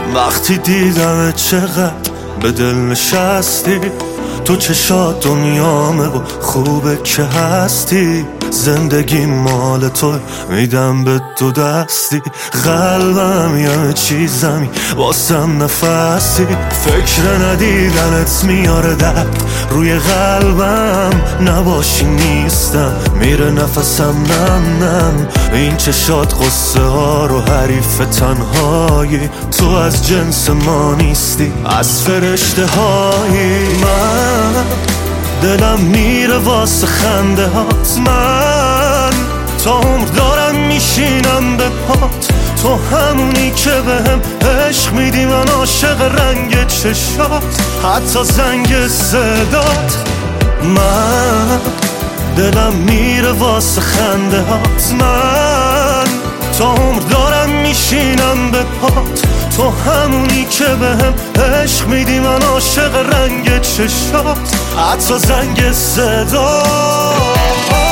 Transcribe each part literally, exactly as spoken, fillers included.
وقتی دیدم چقدر به دل نشستی، تو چشات دنیامه و خوبه که هستی. زندگی مال تو میدم به دو دستی، قلبم یه چیزمی واسم نفسی. فکر ندیدنت میاره درد روی قلبم، نباشی نیستم میره نفسم نم نم. این چشات قصه ها رو حریف تنهایی، تو از جنس ما نیستی از فرشته هایی. من دلم میره واسه خنده هات، من تا عمر دارم میشینم به پات. تو همونی که بهم عشق میدی، من عاشق رنگ چشات حتی زنگ صدات. من دلم میره واسه خنده هات، من تا عمر دارم میشینم به پات. تو همونی که بهم عشق میدی، من عاشق رنگ چشات حتی زنگ صدات.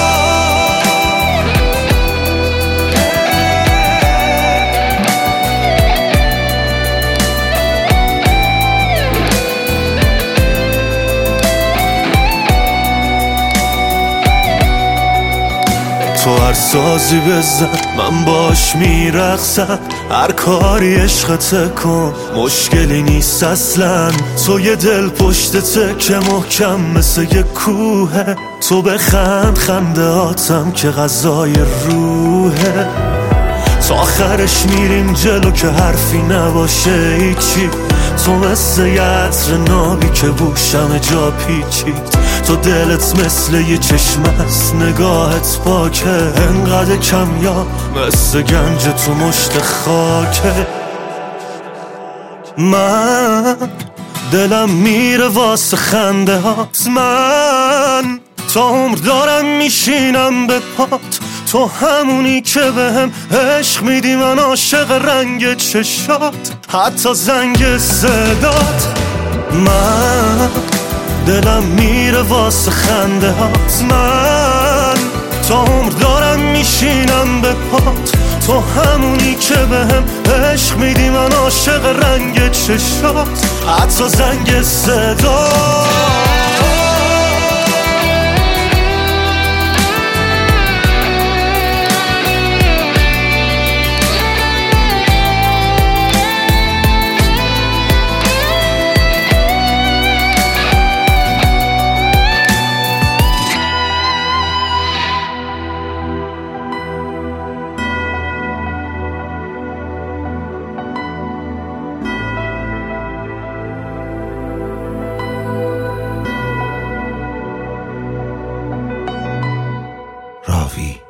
تو هر سازی بزن من باش میرقصم، هر کاری عشقت کن مشکلی نیست اصلا. تو یه دل پشتته که محکم مثل یه کوهه، تو بخند خنده آتم که غذای روحه. تا آخرش میریم جلو که حرفی نباشه هیچی، تو مثل یه عطر نابی که بوشم جا پیچید. تو دلت مثل یه چشم است، نگاهت پاکه انقدر کمیاب مثل گنج تو مشت خاکه. من دلم میره واسه خنده هات، من تا عمر دارم میشینم به پات. تو همونی که بهم عشق میدی، من عاشق رنگ چشات حتی زنگ صدات. من دلم میره واسه خنده هات، من تا عمر دارم میشینم به پات. تو همونی که بهم عشق میدی، من عاشق رنگ چشات حتی زنگ صدات. راوی